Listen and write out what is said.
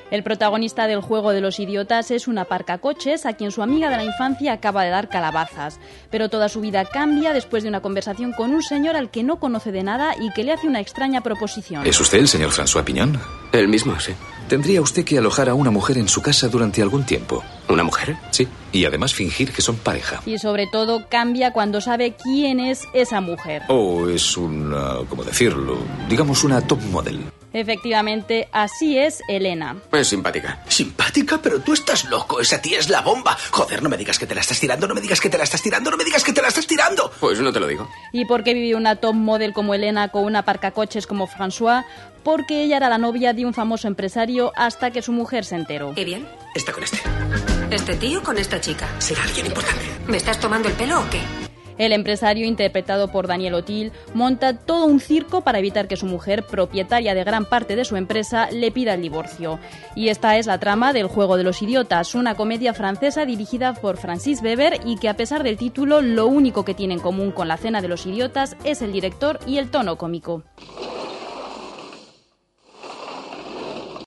El protagonista del Juego de los Idiotas es un aparcacoches a quien su amiga de la infancia acaba de dar calabazas. Pero toda su vida cambia después de una conversación con un señor al que no conoce de nada y que le hace una extraña proposición. ¿Es usted el señor François Pignon? El mismo, sí. Tendría usted que alojar a una mujer en su casa durante algún tiempo. ¿Una mujer? Sí, y además fingir que son pareja. Y sobre todo cambia cuando sabe quién es esa mujer. Es una, ¿cómo decirlo? Digamos una top model. Efectivamente, así es Elena. Es simpática. ¿Simpática? Pero tú estás loco. Esa tía es la bomba. Joder, no me digas que te la estás tirando, no me digas que te la estás tirando, no me digas que te la estás tirando. Pues no te lo digo. ¿Y por qué vive una top model como Elena con un aparcacoches como François? Porque ella era la novia de un famoso empresario hasta que su mujer se enteró. ¿Y bien? Está con este. ¿Este tío con esta chica? ¿Será alguien importante? ¿Me estás tomando el pelo o qué? El empresario, interpretado por Daniel Auteuil, monta todo un circo para evitar que su mujer, propietaria de gran parte de su empresa, le pida el divorcio. Y esta es la trama del Juego de los Idiotas, una comedia francesa dirigida por Francis Weber y que, a pesar del título, lo único que tiene en común con La Cena de los Idiotas es el director y el tono cómico.